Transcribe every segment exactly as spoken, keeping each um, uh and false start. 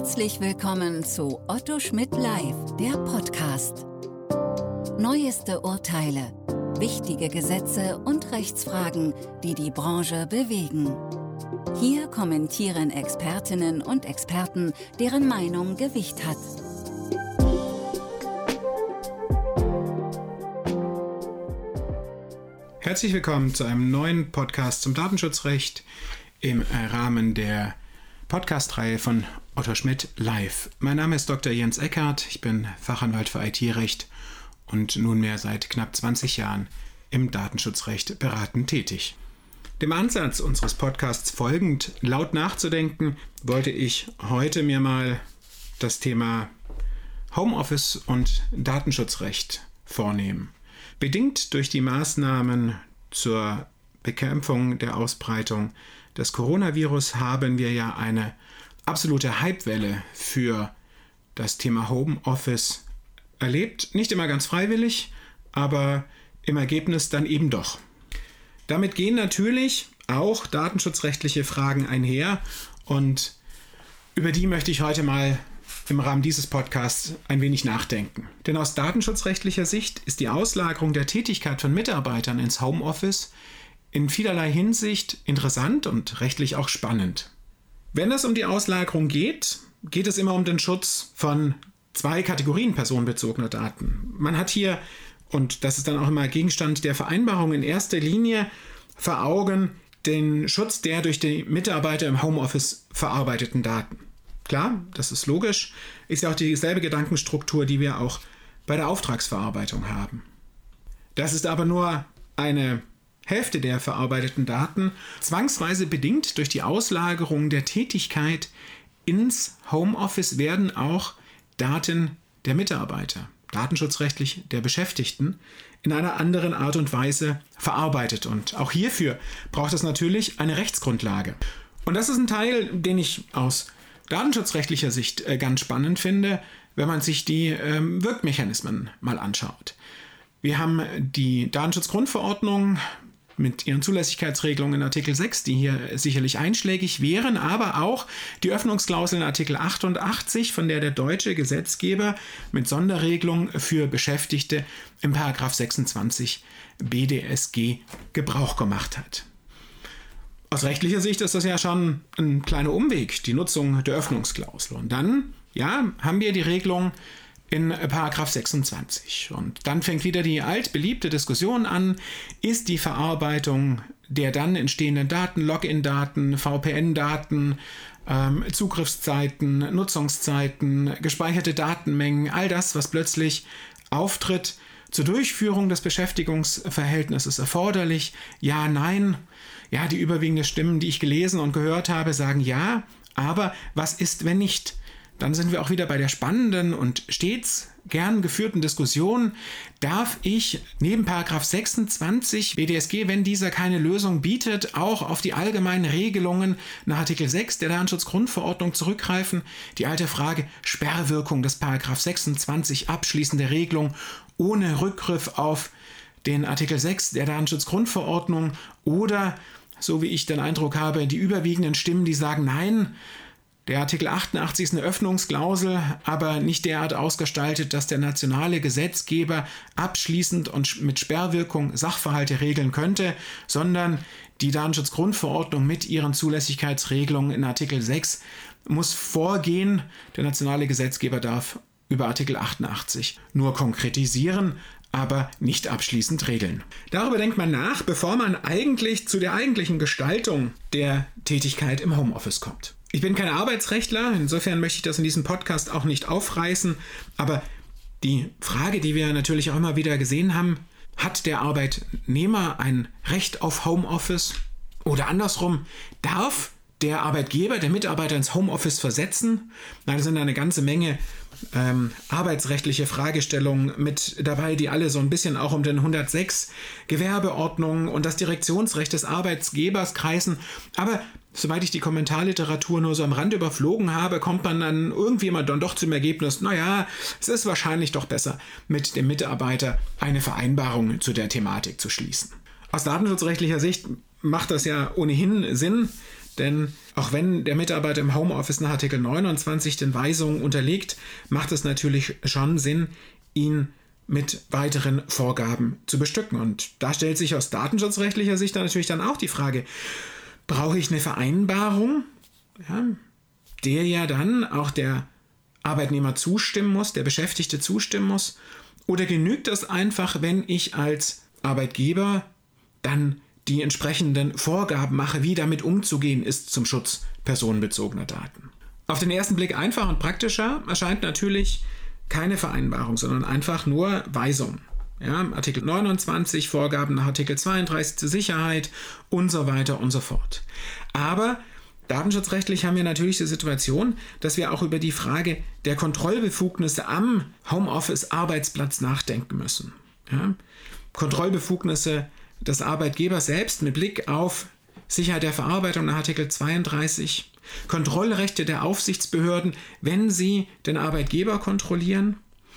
Herzlich willkommen zu Otto Schmidt Live, der Podcast. Neueste Urteile, wichtige Gesetze und Rechtsfragen, die die Branche bewegen. Hier kommentieren Expertinnen und Experten, deren Meinung Gewicht hat. Herzlich willkommen zu einem neuen Podcast zum Datenschutzrecht im Rahmen der Podcast-Reihe von Otto Schmidt Live. Mein Name ist Doktor Jens Eckhardt, ich bin Fachanwalt für I T-Recht und nunmehr seit knapp zwanzig Jahren im Datenschutzrecht beratend tätig. Dem Ansatz unseres Podcasts folgend, laut nachzudenken, wollte ich heute mir mal das Thema Homeoffice und Datenschutzrecht vornehmen. Bedingt durch die Maßnahmen zur Bekämpfung der Ausbreitung des Coronavirus haben wir ja eine absolute Hypewelle für das Thema Homeoffice erlebt. Nicht immer ganz freiwillig, aber im Ergebnis dann eben doch. Damit gehen natürlich auch datenschutzrechtliche Fragen einher und über die möchte ich heute mal im Rahmen dieses Podcasts ein wenig nachdenken. Denn aus datenschutzrechtlicher Sicht ist die Auslagerung der Tätigkeit von Mitarbeitern ins Homeoffice in vielerlei Hinsicht interessant und rechtlich auch spannend. Wenn es um die Auslagerung geht, geht es immer um den Schutz von zwei Kategorien personenbezogener Daten. Man hat hier, und das ist dann auch immer Gegenstand der Vereinbarung, in erster Linie vor Augen den Schutz der durch die Mitarbeiter im Homeoffice verarbeiteten Daten. Klar, das ist logisch, ist ja auch dieselbe Gedankenstruktur, die wir auch bei der Auftragsverarbeitung haben. Das ist aber nur eine Hälfte der verarbeiteten Daten, zwangsweise bedingt durch die Auslagerung der Tätigkeit ins Homeoffice werden auch Daten der Mitarbeiter, datenschutzrechtlich der Beschäftigten, in einer anderen Art und Weise verarbeitet. Und auch hierfür braucht es natürlich eine Rechtsgrundlage. Und das ist ein Teil, den ich aus datenschutzrechtlicher Sicht äh, ganz spannend finde, wenn man sich die ähm, Wirkmechanismen mal anschaut. Wir haben die Datenschutzgrundverordnung mit ihren Zulässigkeitsregelungen in Artikel sechs, die hier sicherlich einschlägig wären, aber auch die Öffnungsklausel in Artikel achtundachtzig, von der der deutsche Gesetzgeber mit Sonderregelung für Beschäftigte im Paragraph sechsundzwanzig B D S G Gebrauch gemacht hat. Aus rechtlicher Sicht ist das ja schon ein kleiner Umweg, die Nutzung der Öffnungsklausel. Und dann, ja, haben wir die Regelung in Paragraph sechsundzwanzig. Und dann fängt wieder die altbeliebte Diskussion an, ist die Verarbeitung der dann entstehenden Daten, Login-Daten, V P N-Daten, ähm, Zugriffszeiten, Nutzungszeiten, gespeicherte Datenmengen, all das, was plötzlich auftritt, zur Durchführung des Beschäftigungsverhältnisses erforderlich? Ja, nein. Ja, die überwiegenden Stimmen, die ich gelesen und gehört habe, sagen ja, aber was ist, wenn nicht? Dann sind wir auch wieder bei der spannenden und stets gern geführten Diskussion, darf ich neben Paragraph sechsundzwanzig B D S G, wenn dieser keine Lösung bietet, auch auf die allgemeinen Regelungen nach Artikel sechs der Datenschutzgrundverordnung zurückgreifen? Die alte Frage, Sperrwirkung des Paragraph sechsundzwanzig abschließende Regelung ohne Rückgriff auf den Artikel sechs der Datenschutzgrundverordnung oder, so wie ich den Eindruck habe, die überwiegenden Stimmen, die sagen, nein, der Artikel achtundachtzig ist eine Öffnungsklausel, aber nicht derart ausgestaltet, dass der nationale Gesetzgeber abschließend und mit Sperrwirkung Sachverhalte regeln könnte, sondern die Datenschutzgrundverordnung mit ihren Zulässigkeitsregelungen in Artikel sechs muss vorgehen. Der nationale Gesetzgeber darf über Artikel achtundachtzig nur konkretisieren, aber nicht abschließend regeln. Darüber denkt man nach, bevor man eigentlich zu der eigentlichen Gestaltung der Tätigkeit im Homeoffice kommt. Ich bin kein Arbeitsrechtler, insofern möchte ich das in diesem Podcast auch nicht aufreißen, aber die Frage, die wir natürlich auch immer wieder gesehen haben, hat der Arbeitnehmer ein Recht auf Homeoffice oder andersrum, darf der Arbeitgeber der Mitarbeiter ins Homeoffice versetzen? Na, da sind eine ganze Menge ähm, arbeitsrechtliche Fragestellungen mit dabei, die alle so ein bisschen auch um den hundertsechs Gewerbeordnung und das Direktionsrecht des Arbeitgebers kreisen. Aber soweit ich die Kommentarliteratur nur so am Rand überflogen habe, kommt man dann irgendwie mal dann doch zum Ergebnis, naja, es ist wahrscheinlich doch besser, mit dem Mitarbeiter eine Vereinbarung zu der Thematik zu schließen. Aus datenschutzrechtlicher Sicht macht das ja ohnehin Sinn, denn auch wenn der Mitarbeiter im Homeoffice nach Artikel neunundzwanzig den Weisungen unterliegt, macht es natürlich schon Sinn, ihn mit weiteren Vorgaben zu bestücken. Und da stellt sich aus datenschutzrechtlicher Sicht dann natürlich dann auch die Frage, brauche ich eine Vereinbarung, ja, der ja dann auch der Arbeitnehmer zustimmen muss, der Beschäftigte zustimmen muss, oder genügt es einfach, wenn ich als Arbeitgeber dann die entsprechenden Vorgaben mache, wie damit umzugehen ist zum Schutz personenbezogener Daten. Auf den ersten Blick einfach und praktischer erscheint natürlich keine Vereinbarung, sondern einfach nur Weisungen. Ja, Artikel neunundzwanzig, Vorgaben nach Artikel zweiunddreißig zur Sicherheit und so weiter und so fort. Aber datenschutzrechtlich haben wir natürlich die Situation, dass wir auch über die Frage der Kontrollbefugnisse am Homeoffice-Arbeitsplatz nachdenken müssen. Ja, Kontrollbefugnisse des Arbeitgebers selbst mit Blick auf Sicherheit der Verarbeitung nach Artikel zweiunddreißig, Kontrollrechte der Aufsichtsbehörden, wenn sie den Arbeitgeber kontrollieren,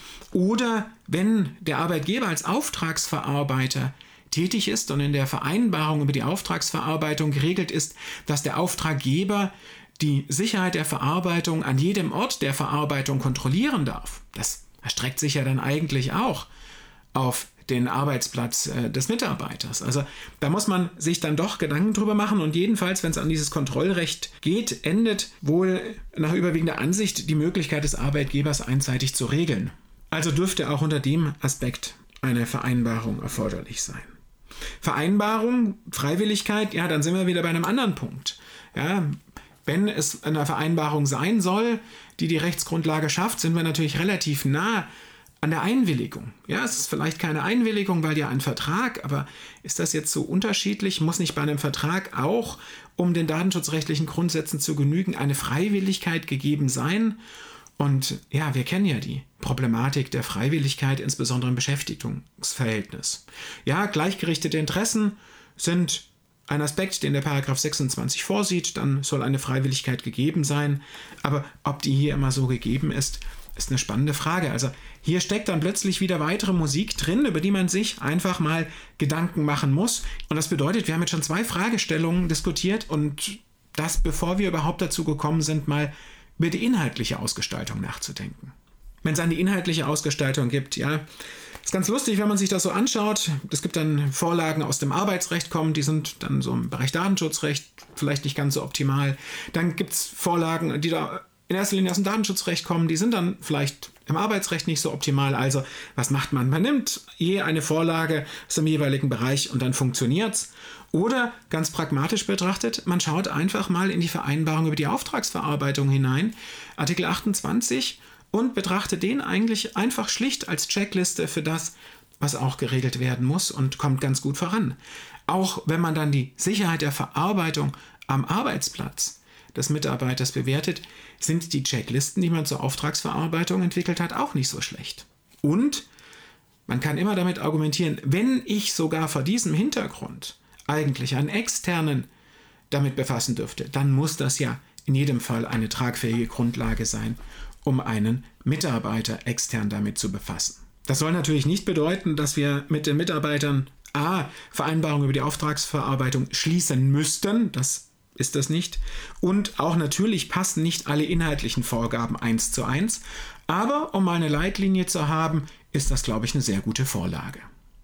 oder wenn der Arbeitgeber als Auftragsverarbeiter tätig ist und in der Vereinbarung über die Auftragsverarbeitung geregelt ist, dass der Auftraggeber die Sicherheit der Verarbeitung an jedem Ort der Verarbeitung kontrollieren darf. Das erstreckt sich ja dann eigentlich auch auf den Arbeitsplatz äh, des Mitarbeiters. Also da muss man sich dann doch Gedanken drüber machen, und jedenfalls, wenn es an dieses Kontrollrecht geht, endet wohl nach überwiegender Ansicht die Möglichkeit des Arbeitgebers einseitig zu regeln. Also dürfte auch unter dem Aspekt eine Vereinbarung erforderlich sein. Vereinbarung, Freiwilligkeit, ja, dann sind wir wieder bei einem anderen Punkt. Ja, wenn es eine Vereinbarung sein soll, die die Rechtsgrundlage schafft, sind wir natürlich relativ nah an der Einwilligung. Ja, es ist vielleicht keine Einwilligung, weil ja ein Vertrag, aber ist das jetzt so unterschiedlich? Muss nicht bei einem Vertrag auch, um den datenschutzrechtlichen Grundsätzen zu genügen, eine Freiwilligkeit gegeben sein? Und ja, wir kennen ja die Problematik der Freiwilligkeit, insbesondere im Beschäftigungsverhältnis. Ja, gleichgerichtete Interessen sind ein Aspekt, den der Paragraph sechsundzwanzig vorsieht, dann soll eine Freiwilligkeit gegeben sein. Aber ob die hier immer so gegeben ist, ist eine spannende Frage. Also hier steckt dann plötzlich wieder weitere Musik drin, über die man sich einfach mal Gedanken machen muss. Und das bedeutet, wir haben jetzt schon zwei Fragestellungen diskutiert, und das, bevor wir überhaupt dazu gekommen sind, mal über die inhaltliche Ausgestaltung nachzudenken. Wenn es eine inhaltliche Ausgestaltung gibt, ja, ist ganz lustig, wenn man sich das so anschaut. Es gibt dann Vorlagen aus dem Arbeitsrecht kommen, die sind dann so im Bereich Datenschutzrecht vielleicht nicht ganz so optimal. Dann gibt es Vorlagen, die da in erster Linie aus dem Datenschutzrecht kommen, die sind dann vielleicht im Arbeitsrecht nicht so optimal. Also was macht man? Man nimmt je eine Vorlage aus dem jeweiligen Bereich und dann funktioniert's. Oder ganz pragmatisch betrachtet, man schaut einfach mal in die Vereinbarung über die Auftragsverarbeitung hinein, Artikel achtundzwanzig, und betrachtet den eigentlich einfach schlicht als Checkliste für das, was auch geregelt werden muss, und kommt ganz gut voran. Auch wenn man dann die Sicherheit der Verarbeitung am Arbeitsplatz des Mitarbeiters bewertet, sind die Checklisten, die man zur Auftragsverarbeitung entwickelt hat, auch nicht so schlecht. Und man kann immer damit argumentieren, wenn ich sogar vor diesem Hintergrund eigentlich einen Externen damit befassen dürfte, dann muss das ja in jedem Fall eine tragfähige Grundlage sein, um einen Mitarbeiter extern damit zu befassen. Das soll natürlich nicht bedeuten, dass wir mit den Mitarbeitern a. Vereinbarungen über die Auftragsverarbeitung schließen müssten, das ist das nicht, und auch natürlich passen nicht alle inhaltlichen Vorgaben eins zu eins, aber um mal eine Leitlinie zu haben, ist das, glaube ich, eine sehr gute Vorlage.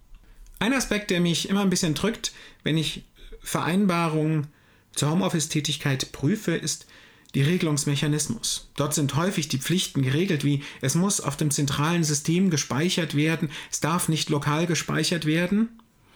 Ein Aspekt, der mich immer ein bisschen drückt, wenn ich Vereinbarungen zur Homeoffice-Tätigkeit prüfe, ist die Regelungsmechanismus. Dort sind häufig die Pflichten geregelt, wie es muss auf dem zentralen System gespeichert werden, es darf nicht lokal gespeichert werden.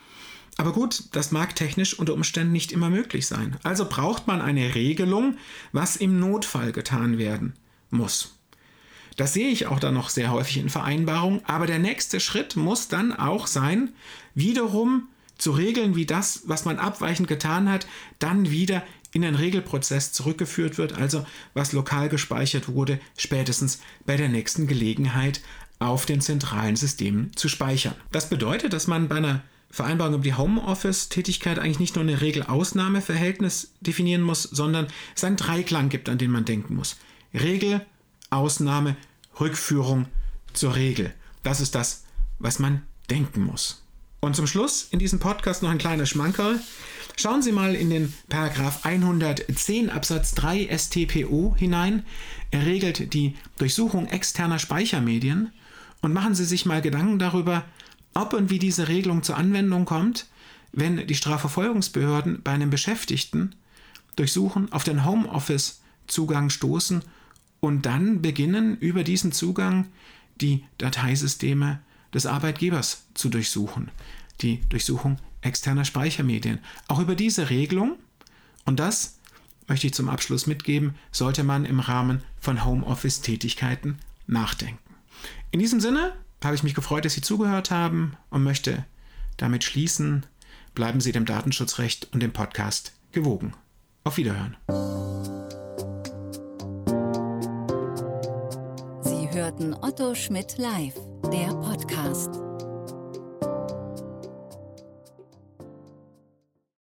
Aber gut, das mag technisch unter Umständen nicht immer möglich sein. Also braucht man eine Regelung, was im Notfall getan werden muss. Das sehe ich auch dann noch sehr häufig in Vereinbarungen, aber der nächste Schritt muss dann auch sein, wiederum zu regeln, wie das, was man abweichend getan hat, dann wieder in den Regelprozess zurückgeführt wird, also was lokal gespeichert wurde, spätestens bei der nächsten Gelegenheit auf den zentralen Systemen zu speichern. Das bedeutet, dass man bei einer Vereinbarung über die Homeoffice-Tätigkeit eigentlich nicht nur eine Regel-Ausnahme-Verhältnis definieren muss, sondern es einen Dreiklang gibt, an den man denken muss. Regel, Ausnahme, Rückführung zur Regel. Das ist das, was man denken muss. Und zum Schluss in diesem Podcast noch ein kleiner Schmankerl. Schauen Sie mal in den Paragraph hundertzehn Absatz drei S t p O hinein. Er regelt die Durchsuchung externer Speichermedien und machen Sie sich mal Gedanken darüber, ob und wie diese Regelung zur Anwendung kommt, wenn die Strafverfolgungsbehörden bei einem Beschäftigten durchsuchen, auf den Homeoffice-Zugang stoßen und dann beginnen, über diesen Zugang die Dateisysteme des Arbeitgebers zu durchsuchen, die Durchsuchung externer Speichermedien. Auch über diese Regelung, und das möchte ich zum Abschluss mitgeben, sollte man im Rahmen von Homeoffice-Tätigkeiten nachdenken. In diesem Sinne habe ich mich gefreut, dass Sie zugehört haben und möchte damit schließen, bleiben Sie dem Datenschutzrecht und dem Podcast gewogen. Auf Wiederhören. Sie hörten Otto Schmidt live, der Podcast.